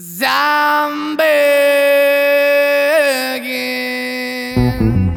'Cause I'm begging.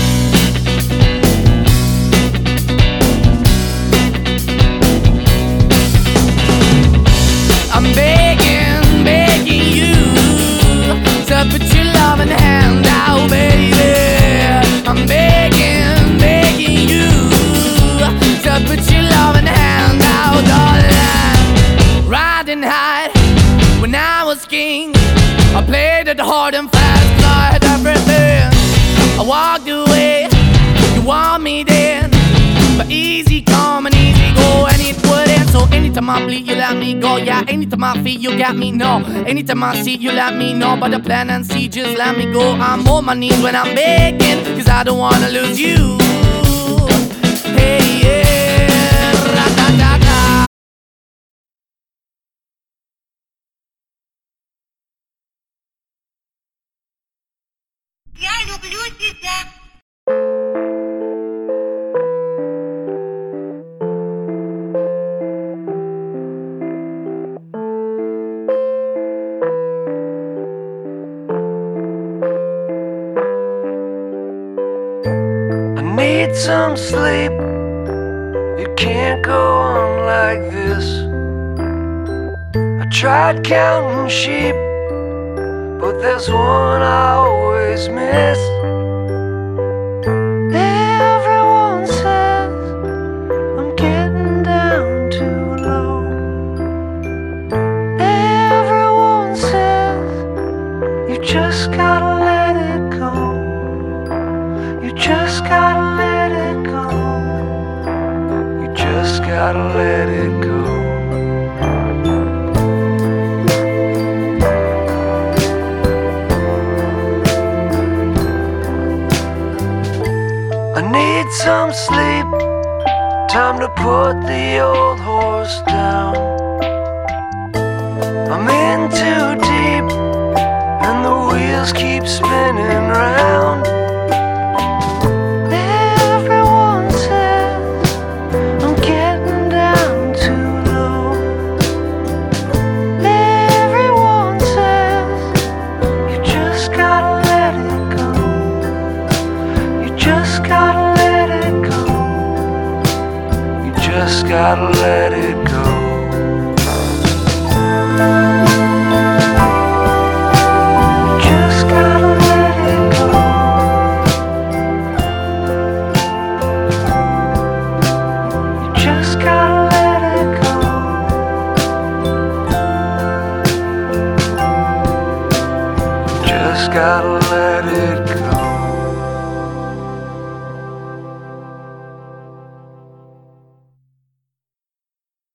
I'm begging, begging you to put your loving hand out, baby. I'm begging, begging you to put your loving hand out, darling. Riding high when I was king, I played it hard and fast, 'cause I had everything. I walked away, you want me then, but easy come and easy go, and it wouldn't. So anytime I bleed, you let me go. Yeah, anytime I feel, you got me, no. Anytime I see, you let me know. But the plan and see, just let me go. I'm on my knees when I'm begging, 'cause I don't wanna lose you. Hey, yeah, ra-da-da-da. Я люблю тебя. I need some sleep. You can't go on like this. I tried counting sheep, but there's one I always miss. Everyone says I'm getting down too low. Everyone says you just gotta let it go. You just gotta let it go. You just gotta let it go. I need some sleep, time to put the old horse down. I'm in too deep, and the wheels keep spinning round. Everyone says I'm getting down too low. Everyone says you just gotta let it go. You just gotta let it go. You just gotta let it go. You just gotta let it go. You just gotta let it go. You just gotta let it go.